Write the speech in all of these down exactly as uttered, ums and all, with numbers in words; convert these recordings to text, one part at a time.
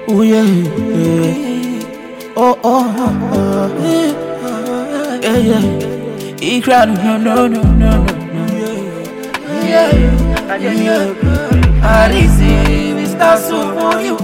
Oh yeah, yeah. Oh oh oh, oh. Yeah yeah. He cried no no no no no. Yeah yeah. Yeah. I receive it starts for you.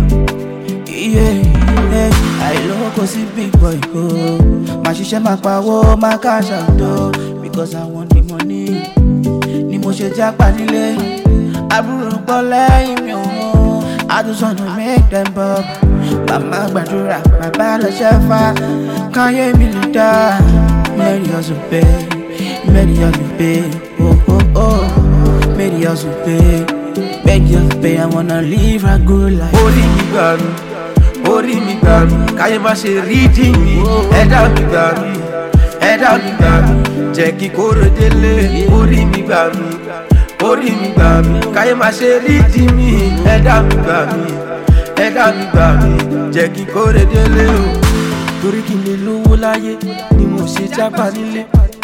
Yeah yeah. I love cause it big boy go. My shisha my power my cash out door because I want the money. Ni mo ṣe japa nílé. Àbúrò pọ̀ lẹ́yìn mi o. I just wanna make them bob. Mama gbàdúrà, bàbá lọ ṣẹ́fà. Káyé mi lè dá. Mary hustle pay, Mary hustle pay. Oh oh oh, Mary hustle pay, Mary hustle pay. I wanna live a good life. Orí mi gbà mí, orí mi gbà mí. Káyé má ṣe rí dì mí. Ẹ̀dá mi gbà mí, ẹ̀dá mi gbà mí. Jẹ́ kí kóró délé. Orí mi gbà mí, orí mi gbà mí. Káyé má ṣe rí dì mí. Ẹ̀dá mi gbà mí, ẹ̀dá mi gbà mí. Jẹ́ kí kóró délé o. Torí kí n lè lówó láyé ni mo ṣe jápa nílé.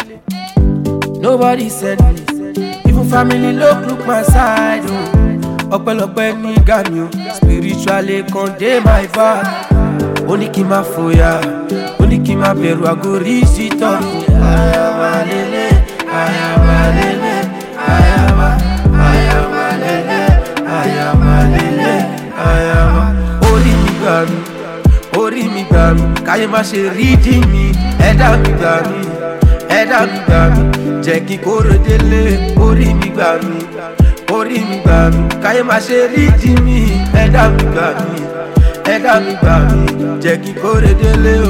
Nobody said me, even family look look my side o. Ọpẹ́lọpẹ́ ní gàmí o, spiritually kan dé my back. Ó ní kí n má fòyà, ó ní kí n má bẹ̀rù àgórí ìsítọ́. Àyàmà lélẹ̀, àyàmà lélẹ̀, àyàmà, àyàmà lélẹ̀, àyàmà lélẹ̀, àyàmà. Orí mi gbà mí, orí mi gbà mí. Káyé má ṣe rí dì mí. Ẹ̀dá mi gbà mí, ẹ̀dá mi gbà mí. Jẹ́ kí kóró délé. Orí mi gbà mí, orí mi gbà mí. Káyé má ṣe rí dì mí. Ẹ̀dá mi gbà mí, ẹ̀dá mi gbà mí. Jẹ́ kí kóró délé o.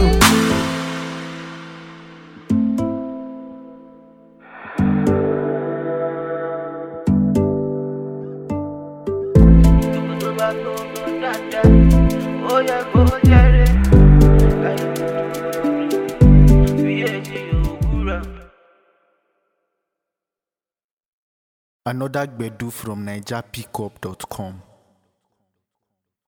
Another Gbedu from Niger Pickup dot com.